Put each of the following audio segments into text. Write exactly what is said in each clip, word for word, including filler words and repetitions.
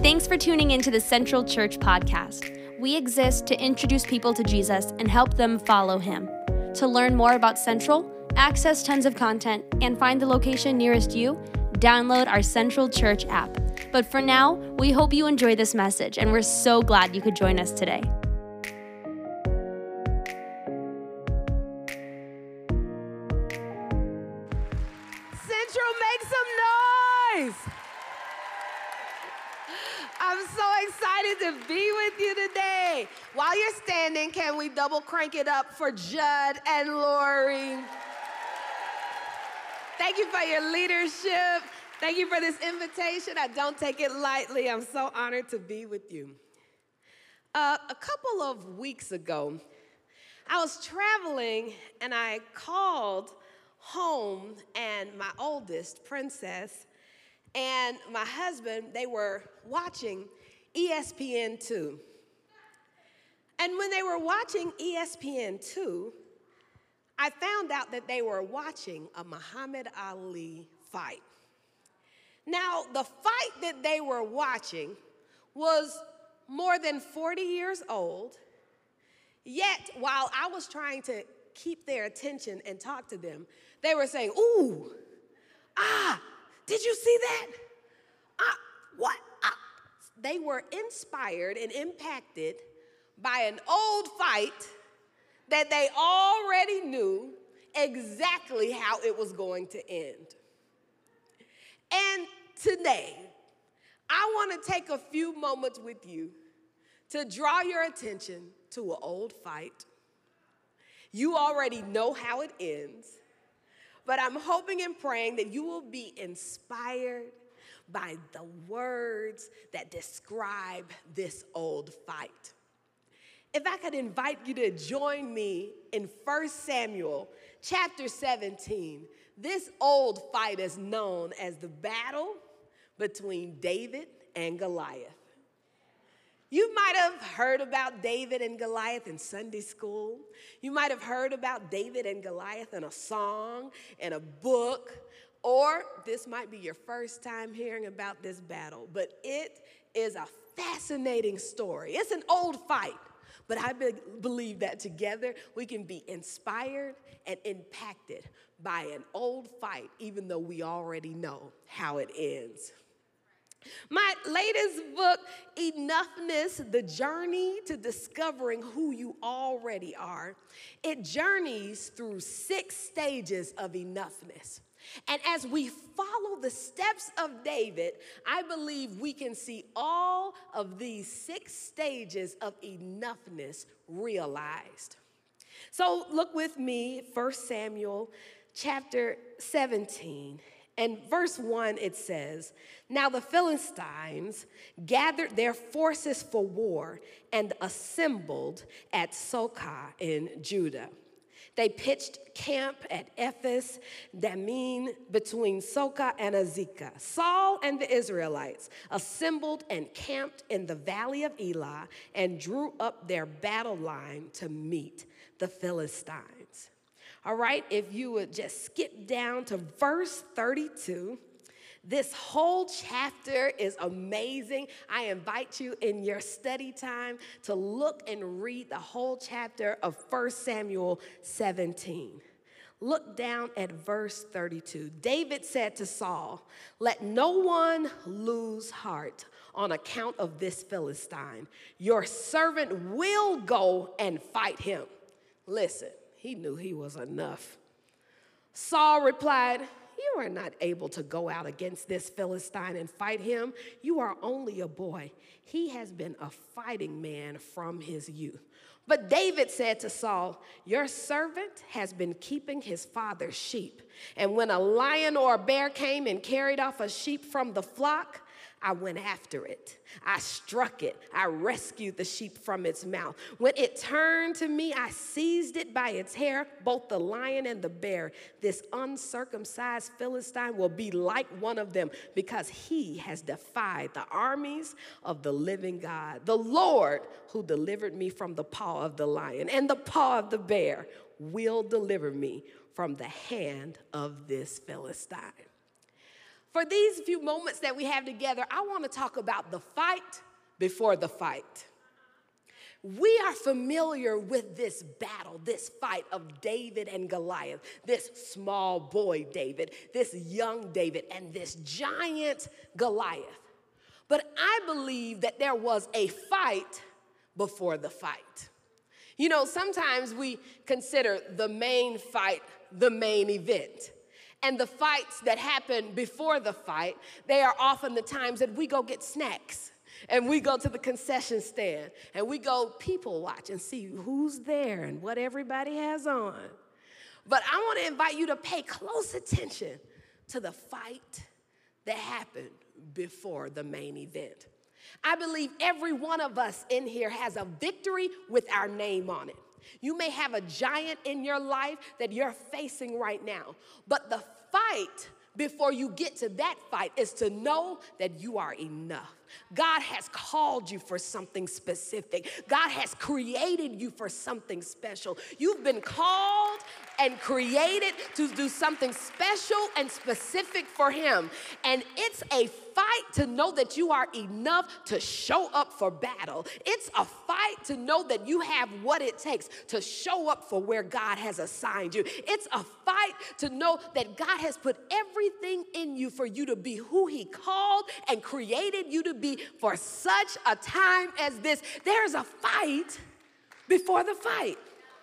Thanks for tuning into the Central Church podcast. We exist to introduce people to Jesus and help them follow him. To learn more about Central, access tons of content, and find the location nearest you, download our Central Church app. But for now, we hope you enjoy this message, and we're so glad you could join us today. Central, make some noise! I'm so excited to be with you today. While you're standing, can we double crank it up for Judd and Lori? Thank you for your leadership. Thank you for this invitation. I don't take it lightly. I'm so honored to be with you. Uh, a couple of weeks ago, I was traveling and I called home, and my oldest, Princess, and my husband, they were watching E S P N two. And when they were watching E S P N two, I found out that they were watching a Muhammad Ali fight. Now, the fight that they were watching was more than forty years old, yet while I was trying to keep their attention and talk to them, they were saying, ooh, ah, did you see that? Ah, what? Ah. They were inspired and impacted by an old fight that they already knew exactly how it was going to end. And today, I want to take a few moments with you to draw your attention to an old fight. You already know how it ends, but I'm hoping and praying that you will be inspired by the words that describe this old fight. If I could invite you to join me in First Samuel chapter seventeen, this old fight is known as the battle between David and Goliath. You might have heard about David and Goliath in Sunday school. You might have heard about David and Goliath in a song, in a book, or this might be your first time hearing about this battle, but it is a fascinating story. It's an old fight, but I be- believe that together we can be inspired and impacted by an old fight, even though we already know how it ends. My latest book, Enoughness, The Journey to Discovering Who You Already Are, it journeys through six stages of enoughness. And as we follow the steps of David, I believe we can see all of these six stages of enoughness realized. So look with me, First Samuel chapter seventeen. And verse one, it says, "Now the Philistines gathered their forces for war and assembled at Socoh in Judah. They pitched camp at Ephes Dammim between Socoh and Azekah. Saul and the Israelites assembled and camped in the valley of Elah and drew up their battle line to meet the Philistines." All right, if you would just skip down to verse thirty-two. This whole chapter is amazing. I invite you in your study time to look and read the whole chapter of First Samuel seventeen. Look down at verse thirty-two. David said to Saul, "Let no one lose heart on account of this Philistine. Your servant will go and fight him." Listen. He knew he was enough. Saul replied, "You are not able to go out against this Philistine and fight him. You are only a boy. He has been a fighting man from his youth." But David said to Saul, "Your servant has been keeping his father's sheep. And when a lion or a bear came and carried off a sheep from the flock, I went after it. I struck it. I rescued the sheep from its mouth. When it turned to me, I seized it by its hair, both the lion and the bear. This uncircumcised Philistine will be like one of them because he has defied the armies of the living God. The Lord who delivered me from the paw of the lion and the paw of the bear will deliver me from the hand of this Philistine." For these few moments that we have together, I want to talk about the fight before the fight. We are familiar with this battle, this fight of David and Goliath, this small boy David, this young David, and this giant Goliath. But I believe that there was a fight before the fight. You know, sometimes we consider the main fight the main event. And the fights that happen before the fight, they are often the times that we go get snacks. And we go to the concession stand and we go people watch and see who's there and what everybody has on. But I want to invite you to pay close attention to the fight that happened before the main event. I believe every one of us in here has a victory with our name on it. You may have a giant in your life that you're facing right now, but the fight before you get to that fight is to know that you are enough. God has called you for something specific. God has created you for something special. You've been called and created to do something special and specific for Him. And it's a fight to know that you are enough to show up for battle. It's a fight to know that you have what it takes to show up for where God has assigned you. It's a fight to know that God has put everything in you for you to be who He called and created you to be for such a time as this. There's a fight before the fight.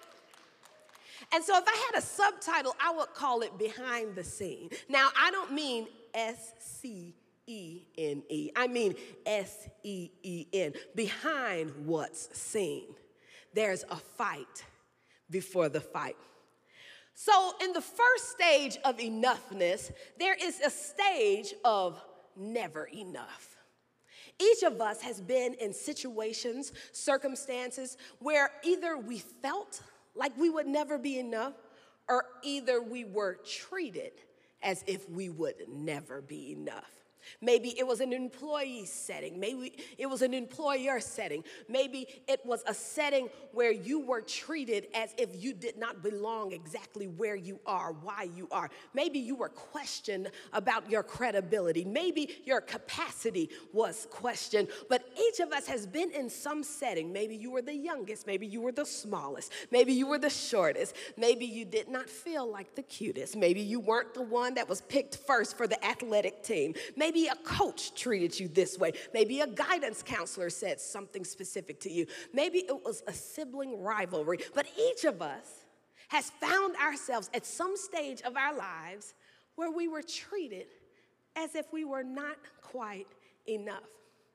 And so if I had a subtitle, I would call it Behind the Scene. Now, I don't mean S C E N E. I mean S E E N, behind what's seen. There's a fight before the fight. So in the first stage of enoughness, there is a stage of never enough. Each of us has been in situations, circumstances, where either we felt like we would never be enough, or either we were treated as if we would never be enough. Maybe it was an employee setting. Maybe it was an employer setting. Maybe it was a setting where you were treated as if you did not belong exactly where you are, why you are. Maybe you were questioned about your credibility. Maybe your capacity was questioned. But each of us has been in some setting. Maybe you were the youngest. Maybe you were the smallest. Maybe you were the shortest. Maybe you did not feel like the cutest. Maybe you weren't the one that was picked first for the athletic team. Maybe Maybe a coach treated you this way. Maybe a guidance counselor said something specific to you. Maybe it was a sibling rivalry. But each of us has found ourselves at some stage of our lives where we were treated as if we were not quite enough.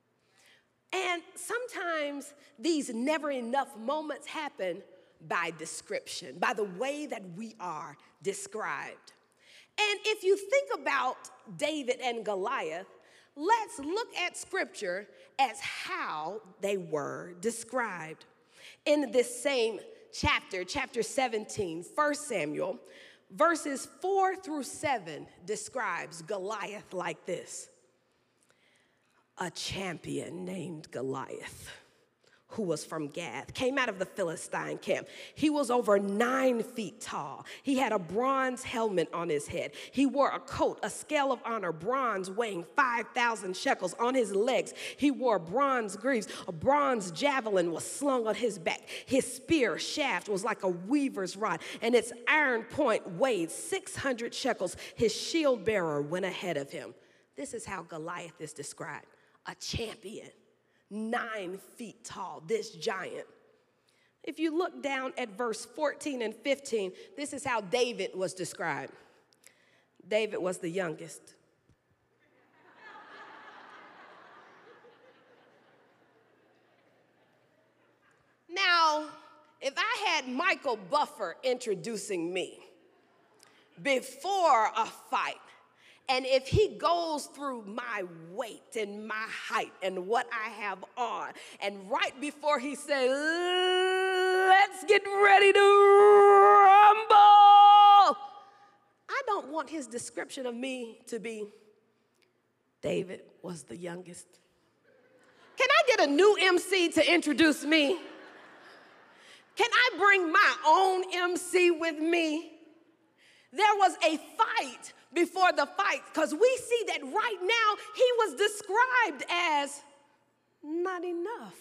And sometimes these never enough moments happen by description, by the way that we are described. And if you think about David and Goliath, let's look at scripture as how they were described. In this same chapter, chapter seventeen, First Samuel, verses four through seven describes Goliath like this. A champion named Goliath, who was from Gath, came out of the Philistine camp. He was over nine feet tall. He had a bronze helmet on his head. He wore a coat, a scale of honor, bronze weighing five thousand shekels. On his legs, he wore bronze greaves. A bronze javelin was slung on his back. His spear shaft was like a weaver's rod, and its iron point weighed six hundred shekels. His shield bearer went ahead of him. This is how Goliath is described, a champion. Nine feet tall, this giant. If you look down at verse fourteen and fifteen, this is how David was described. David was the youngest. Now, if I had Michael Buffer introducing me before a fight, and if he goes through my weight and my height and what I have on, and right before he said, let's get ready to rumble, I don't want his description of me to be, David was the youngest. Can I get a new M C to introduce me? Can I bring my own M C with me? there was a fight before the fight, because we see that right now he was described as not enough.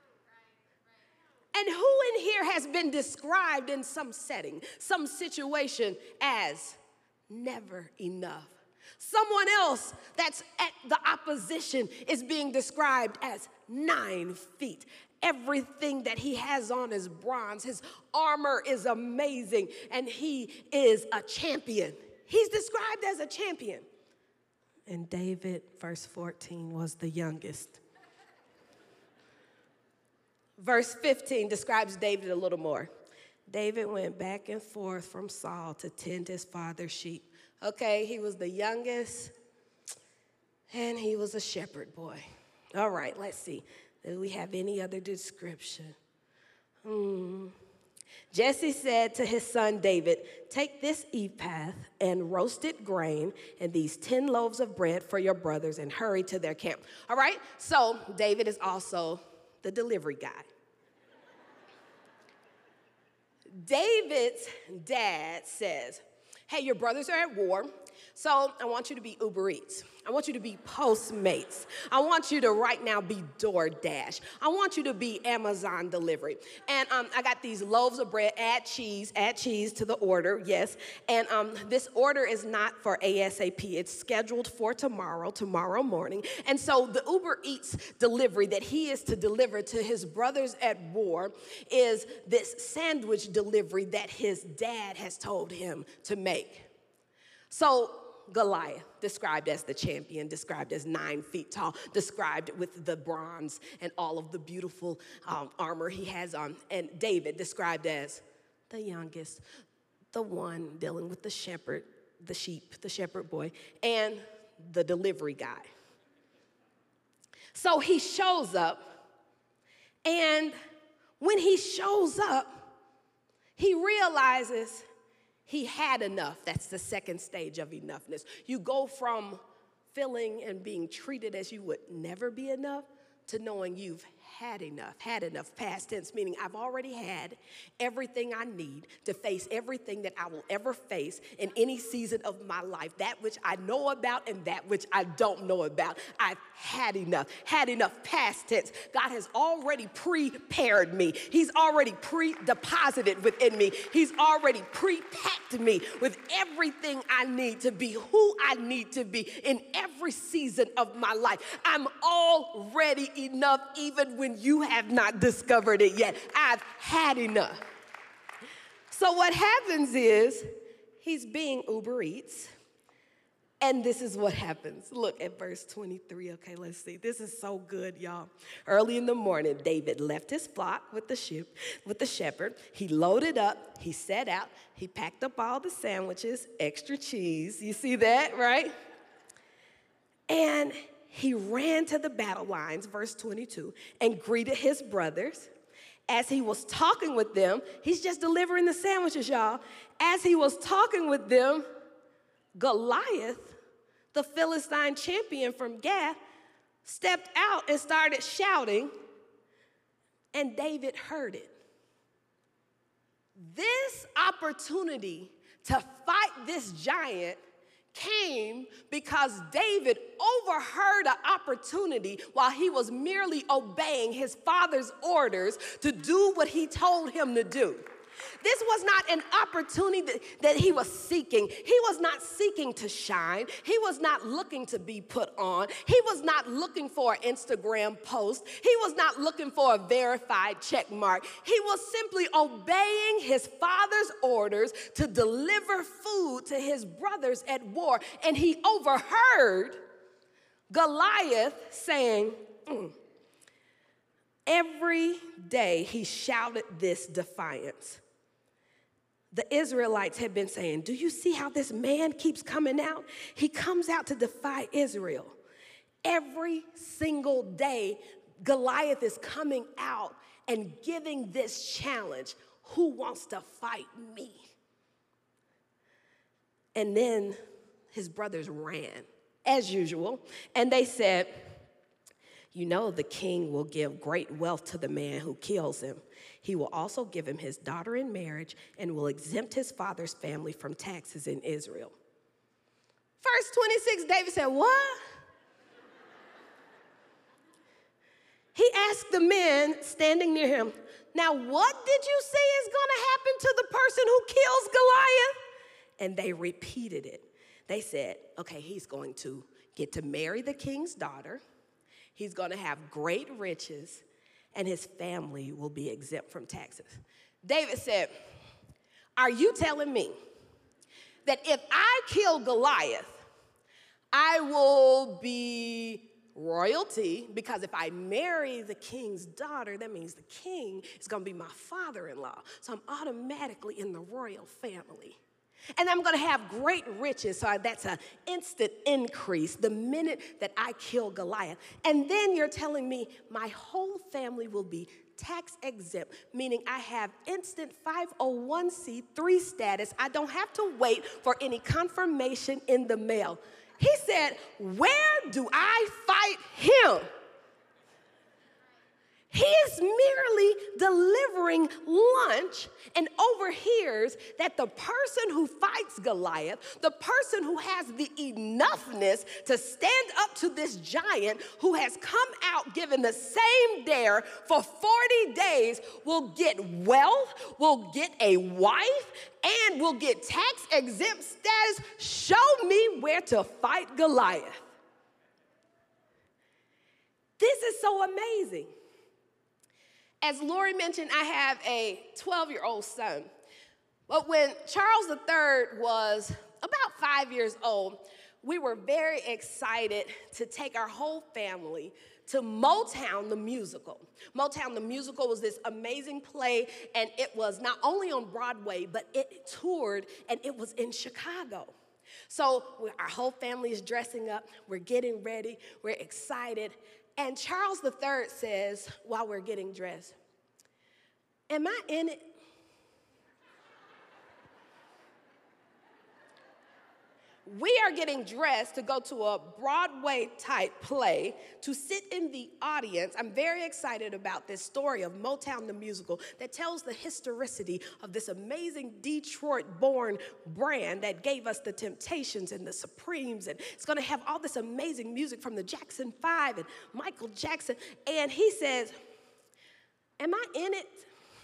And who in here has been described in some setting, some situation as never enough? Someone else that's at the opposition is being described as nine feet. Everything that he has on is bronze. His armor is amazing, and he is a champion. He's described as a champion. And David, verse fourteen, was the youngest. Verse fifteen describes David a little more. David went back and forth from Saul to tend his father's sheep. Okay, he was the youngest, and he was a shepherd boy. All right, let's see. Do we have any other description? Hmm. Jesse said to his son David, take this ephah and roasted grain and these ten loaves of bread for your brothers and hurry to their camp. All right, so David is also the delivery guy. David's dad says, hey, your brothers are at war, so I want you to be Uber Eats. I want you to be Postmates. I want you to right now be DoorDash. I want you to be Amazon delivery. And um, I got these loaves of bread, add cheese, add cheese to the order, yes. And um, this order is not for ASAP. It's scheduled for tomorrow, tomorrow morning. And so the Uber Eats delivery that he is to deliver to his brothers at war is this sandwich delivery that his dad has told him to make. So Goliath, described as the champion, described as nine feet tall, described with the bronze and all of the beautiful um, armor he has on. And David, described as the youngest, the one dealing with the shepherd, the sheep, the shepherd boy, and the delivery guy. So he shows up, and when he shows up, he realizes he had enough. That's the second stage of enoughness. You go from feeling and being treated as you would never be enough to knowing you've had enough, had enough, past tense, meaning I've already had everything I need to face everything that I will ever face in any season of my life, that which I know about and that which I don't know about. I've had enough, had enough, past tense. God has already prepared me. He's already pre-deposited within me. He's already pre-packed me with everything I need to be who I need to be in every season of my life. I'm already enough even when you have not discovered it yet. I've had enough. So what happens is he's being Uber Eats, and this is what happens. Look at verse twenty-three. Okay, let's see. This is so good, y'all. Early in the morning, David left his flock with the sheep, with the shepherd. He loaded up. He set out. He packed up all the sandwiches, extra cheese. You see that, right? And he ran to the battle lines, verse twenty-two, and greeted his brothers. As he was talking with them, he's just delivering the sandwiches, y'all. As he was talking with them, Goliath, the Philistine champion from Gath, stepped out and started shouting, and David heard it. This opportunity to fight this giant came because David overheard an opportunity while he was merely obeying his father's orders to do what he told him to do. This was not an opportunity that, that he was seeking. He was not seeking to shine. He was not looking to be put on. He was not looking for an Instagram post. He was not looking for a verified check mark. He was simply obeying his father's orders to deliver food to his brothers at war. And he overheard Goliath saying, mm. Every day he shouted this defiance. The Israelites had been saying, do you see how this man keeps coming out? He comes out to defy Israel. Every single day, Goliath is coming out and giving this challenge. Who wants to fight me? And then his brothers ran, as usual, and they said, You know the king will give great wealth to the man who kills him. He will also give him his daughter in marriage and will exempt his father's family from taxes in Israel. Verse twenty-six, David said, what? He asked the men standing near him, now what did you say is going to happen to the person who kills Goliath? And they repeated it. They said, okay, he's going to get to marry the king's daughter. He's going to have great riches, and his family will be exempt from taxes. David said, are you telling me that if I kill Goliath, I will be royalty? Because if I marry the king's daughter, that means the king is going to be my father-in-law. So I'm automatically in the royal family. And I'm going to have great riches, so that's an instant increase the minute that I kill Goliath. And then you're telling me my whole family will be tax exempt, meaning I have instant five oh one c three status. I don't have to wait for any confirmation in the mail. He said, where do I fight him? He is merely delivering lunch and overhears that the person who fights Goliath, the person who has the enoughness to stand up to this giant who has come out given the same dare for forty days, will get wealth, will get a wife, and will get tax exempt status. Show me where to fight Goliath. This is so amazing. As Lori mentioned, I have a twelve-year-old son. But when Charles the Third was about five years old, we were very excited to take our whole family to Motown the Musical. Motown the Musical was this amazing play, and it was not only on Broadway, but it toured, and it was in Chicago. So our whole family is dressing up, we're getting ready, we're excited, and Charles the Third says, while we're getting dressed, am I in it? We are getting dressed to go to a Broadway-type play to sit in the audience. I'm very excited about this story of Motown the Musical that tells the historicity of this amazing Detroit-born brand that gave us the Temptations and the Supremes, and it's going to have all this amazing music from the Jackson Five and Michael Jackson. And he says, am I in it?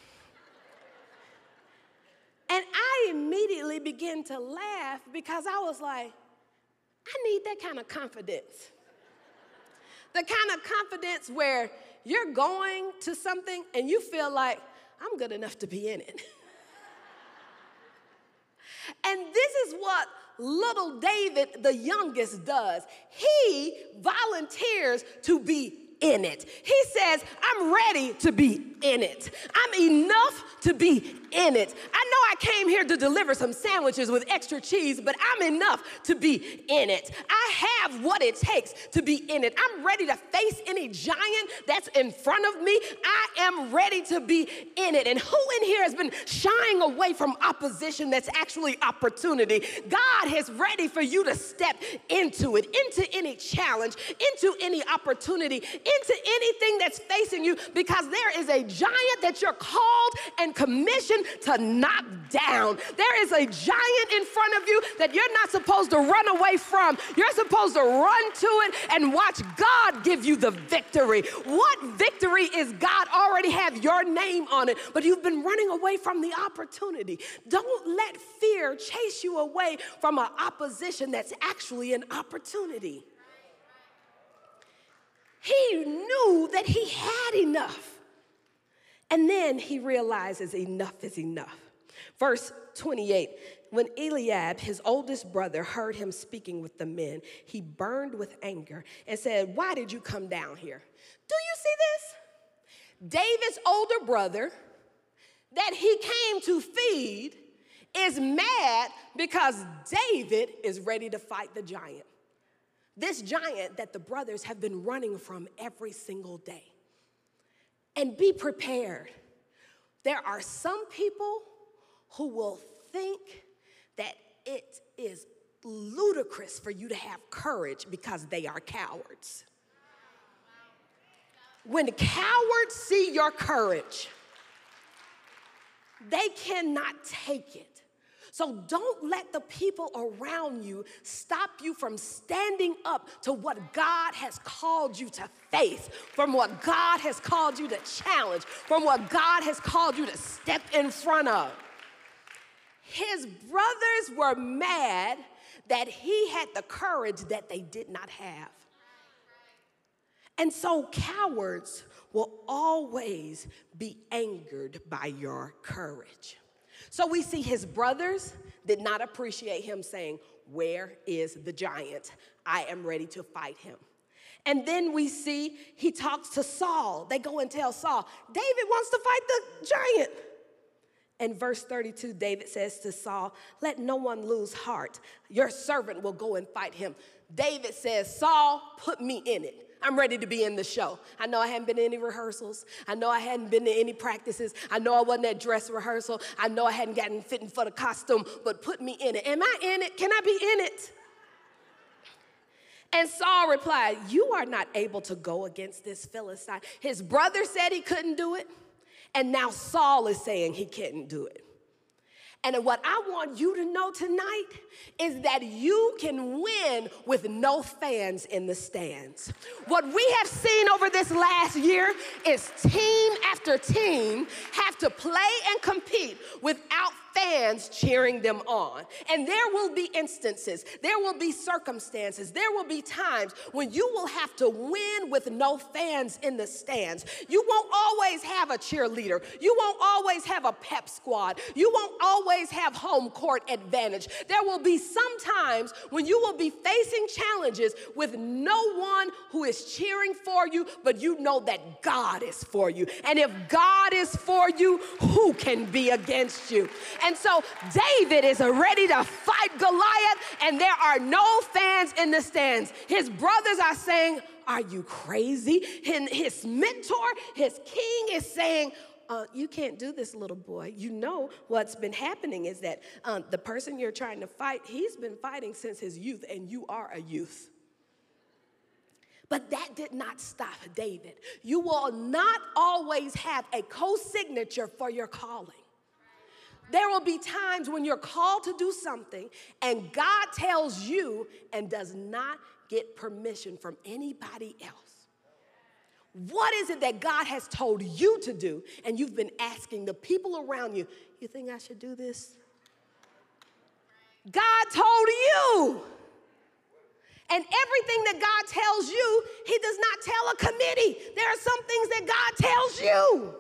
And I immediately began to laugh because I was like, I need that kind of confidence. The kind of confidence where you're going to something and you feel like, I'm good enough to be in it. And this is what little David, the youngest, does. He volunteers to be in it. He says, I'm ready to be in it. I'm enough to be in it. I know I came here to deliver some sandwiches with extra cheese, but I'm enough to be in it. I have what it takes to be in it. I'm ready to face any giant that's in front of me. I am ready to be in it. And who in here has been shying away from opposition that's actually opportunity? God is ready for you to step into it, into any challenge, into any opportunity, into anything that's facing you, because there is a giant that you're called and commissioned to knock down. There is a giant in front of you that you're not supposed to run away from. You're supposed to run to it and watch God give you the victory. What victory is God already have your name on it, but you've been running away from the opportunity. Don't let fear chase you away from an opposition that's actually an opportunity. He knew that he had enough. And then he realizes enough is enough. Verse twenty-eight, when Eliab, his oldest brother, heard him speaking with the men, he burned with anger and said, why did you come down here? Do you see this? David's older brother that he came to feed is mad because David is ready to fight the giant. This giant that the brothers have been running from every single day. And be prepared. There are some people who will think that it is ludicrous for you to have courage because they are cowards. When cowards see your courage, they cannot take it. So don't let the people around you stop you from standing up to what God has called you to face, from what God has called you to challenge, from what God has called you to step in front of. His brothers were mad that he had the courage that they did not have. And so cowards will always be angered by your courage. So we see his brothers did not appreciate him saying, "Where is the giant? I am ready to fight him." And then we see he talks to Saul. They go and tell Saul, David wants to fight the giant. In verse thirty-two, David says to Saul, "Let no one lose heart. Your servant will go and fight him." David says, "Saul, put me in it. I'm ready to be in the show. I know I hadn't been to any rehearsals. I know I hadn't been to any practices. I know I wasn't at dress rehearsal. I know I hadn't gotten fitting for the costume, but put me in it. Am I in it? Can I be in it?" And Saul replied, "You are not able to go against this Philistine." His brother said he couldn't do it, and now Saul is saying he couldn't do it. And what I want you to know tonight is that you can win with no fans in the stands. What we have seen over this last year is team after team have to play and compete without fans cheering them on. And there will be instances, there will be circumstances, there will be times when you will have to win with no fans in the stands. You won't always have a cheerleader. You won't always have a pep squad. You won't always have home court advantage. There will be some times when you will be facing challenges with no one who is cheering for you, but you know that God is for you. And if God is for you, who can be against you? And so David is ready to fight Goliath, and there are no fans in the stands. His brothers are saying, "Are you crazy?" And his mentor, his king, is saying, uh, "You can't do this, little boy. You know what's been happening is that uh, the person you're trying to fight, he's been fighting since his youth, and you are a youth." But that did not stop David. You will not always have a co-signature for your calling. There will be times when you're called to do something and God tells you and does not get permission from anybody else. What is it that God has told you to do and you've been asking the people around you, "You think I should do this?" God told you. And everything that God tells you, he does not tell a committee. There are some things that God tells you.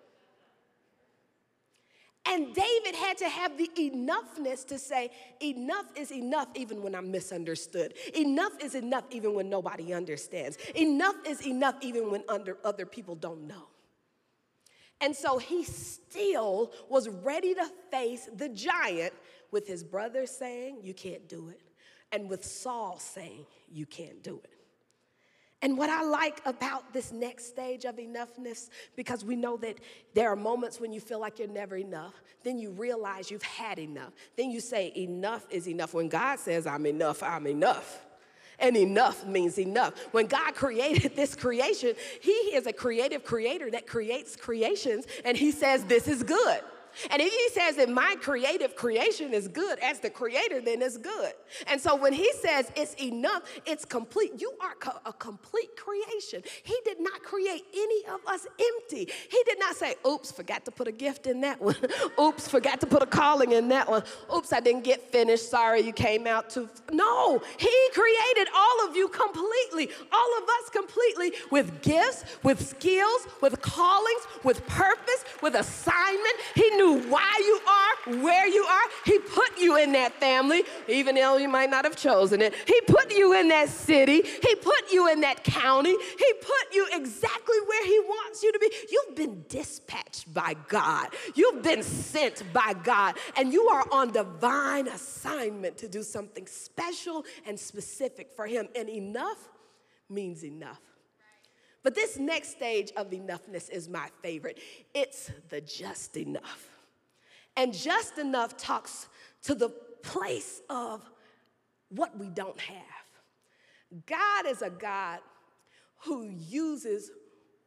And David had to have the enoughness to say, enough is enough even when I'm misunderstood. Enough is enough even when nobody understands. Enough is enough even when under other people don't know. And so he still was ready to face the giant with his brothers saying, "You can't do it," and with Saul saying, "You can't do it." And what I like about this next stage of enoughness, because we know that there are moments when you feel like you're never enough. Then you realize you've had enough. Then you say enough is enough. When God says I'm enough, I'm enough. And enough means enough. When God created this creation, he is a creative creator that creates creations, and he says this is good. And if he says that my creative creation is good as the creator, then it's good. And so when he says it's enough, it's complete. You are co- a complete creation. He did not create any of us empty. He did not say, "Oops, forgot to put a gift in that one. Oops, forgot to put a calling in that one. Oops, I didn't get finished. Sorry, you came out too." No, he created all of you completely, all of us completely, with gifts, with skills, with callings, with purpose, with assignment. He knew why you are, where you are. He put you in that family, even though you might not have chosen it. He put you in that city. He put you in that county. He put you exactly where he wants you to be. You've been dispatched by God. You've been sent by God, and you are on divine assignment to do something special and specific for him, and enough means enough. But this next stage of enoughness is my favorite. It's the just enough. And just enough talks to the place of what we don't have. God is a God who uses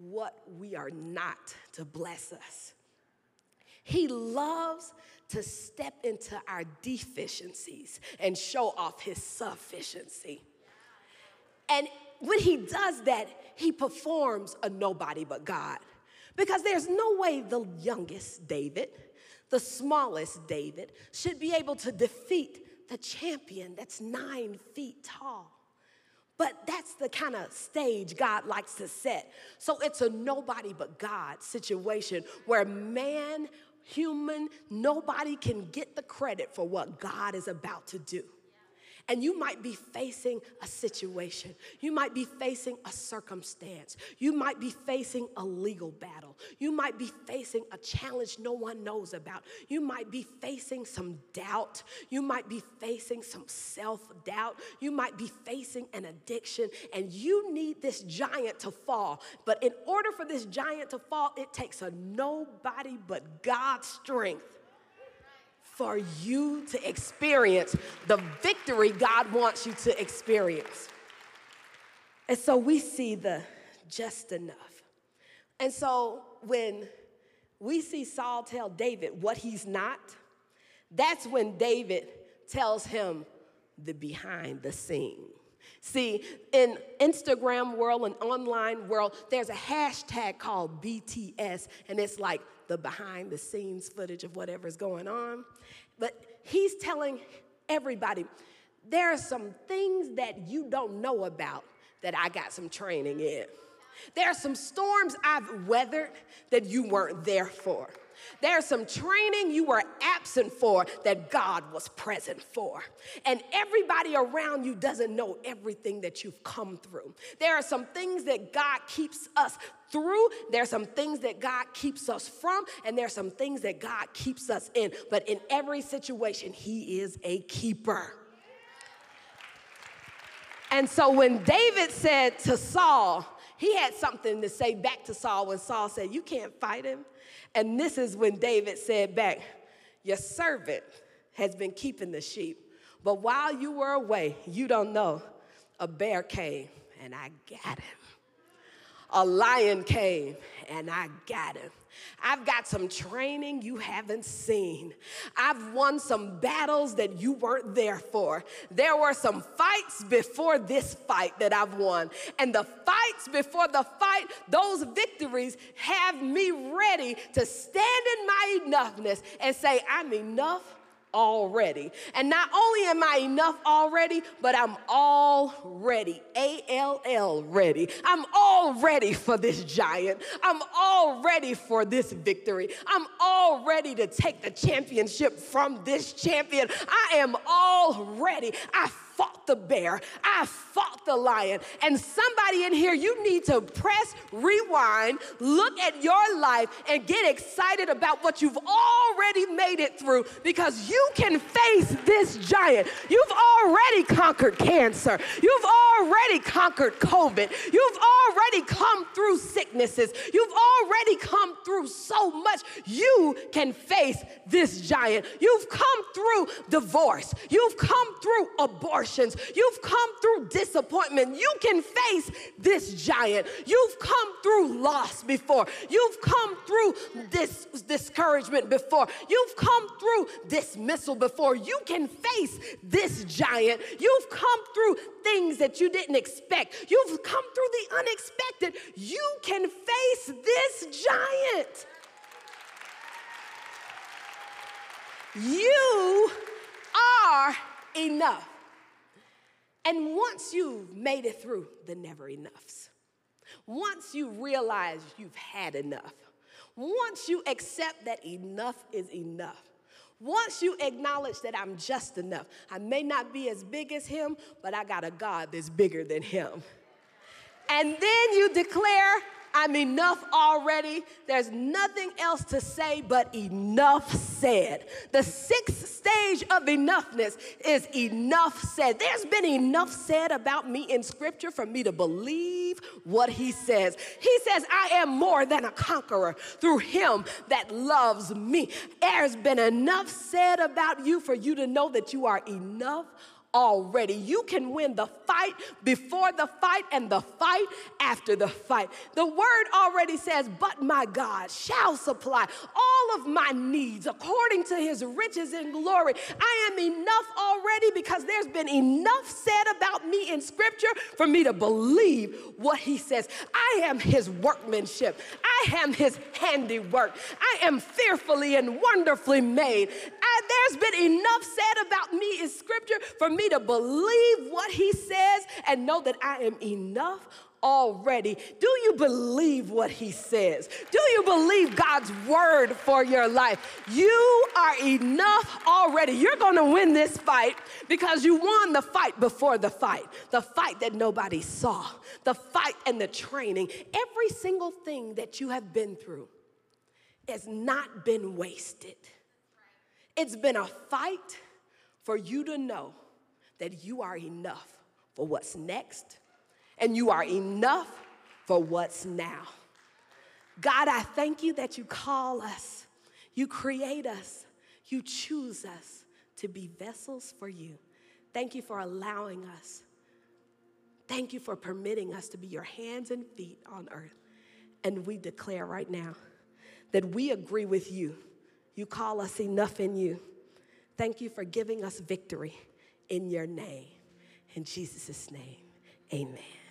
what we are not to bless us. He loves to step into our deficiencies and show off his sufficiency. And when he does that, he performs a nobody but God. Because there's no way the youngest David, the smallest David, should be able to defeat the champion that's nine feet tall. But that's the kind of stage God likes to set. So it's a nobody but God situation where man, human, nobody can get the credit for what God is about to do. And you might be facing a situation. You might be facing a circumstance. You might be facing a legal battle. You might be facing a challenge no one knows about. You might be facing some doubt. You might be facing some self-doubt. You might be facing an addiction, and you need this giant to fall. But in order for this giant to fall, it takes a nobody but God's strength for you to experience the victory God wants you to experience. And so we see the just enough. And so when we see Saul tell David what he's not, that's when David tells him the behind the scene. See, in Instagram world and online world, there's a hashtag called B T S, and it's like the behind the scenes footage of whatever's going on. But he's telling everybody, there are some things that you don't know about that I got some training in. There are some storms I've weathered that you weren't there for. There's some training you were absent for that God was present for. And everybody around you doesn't know everything that you've come through. There are some things that God keeps us through. There are some things that God keeps us from. And there are some things that God keeps us in. But in every situation, he is a keeper. And so when David said to Saul, he had something to say back to Saul when Saul said, you can't fight him. And this is when David said back, your servant has been keeping the sheep. But while you were away, you don't know, a bear came and I got him. A lion came and I got him. I've got some training you haven't seen. I've won some battles that you weren't there for. There were some fights before this fight that I've won. And the fights before the fight, those victories have me ready to stand in my enoughness and say, I'm enough already. And not only am I enough already, but I'm all ready, A L L ready. I'm all ready for this giant. I'm all ready for this victory. I'm all ready to take the championship from this champion. I am all ready. I fought the bear. I fought the lion. And somebody in here, you need to press rewind, look at your life, and get excited about what you've already made it through, because you can face this giant. You've already conquered cancer. You've already conquered COVID. You've already come through sicknesses. You've already come through so much. You can face this giant. You've come through divorce. You've come through abortion. You've come through disappointment. You can face this giant. You've come through loss before. You've come through this discouragement before. You've come through dismissal before. You can face this giant. You've come through things that you didn't expect. You've come through the unexpected. You can face this giant. You are enough. And once you've made it through the never enoughs, once you realize you've had enough, once you accept that enough is enough, once you acknowledge that I'm just enough, I may not be as big as him, but I got a God that's bigger than him. And then you declare, I'm enough already. There's nothing else to say but enough said. The sixth stage of enoughness is enough said. There's been enough said about me in Scripture for me to believe what he says. He says, I am more than a conqueror through him that loves me. There's been enough said about you for you to know that you are enough already. You can win the fight before the fight and the fight after the fight. The word already says, but my God shall supply all of my needs according to his riches in glory. I am enough already because there's been enough said about me in scripture for me to believe what he says. I am his workmanship. I am his handiwork. I am fearfully and wonderfully made. I, there's been enough said about me in scripture for me to believe what he says and know that I am enough already. Do you believe what he says? Do you believe God's word for your life? You are enough already. You're going to win this fight because you won the fight before the fight, the fight that nobody saw, the fight and the training. Every single thing that you have been through has not been wasted. It's been a fight for you to know that you are enough for what's next, and you are enough for what's now. God, I thank you that you call us, you create us, you choose us to be vessels for you. Thank you for allowing us. Thank you for permitting us to be your hands and feet on earth. And we declare right now that we agree with you. You call us enough in you. Thank you for giving us victory in your name. In Jesus' name, amen.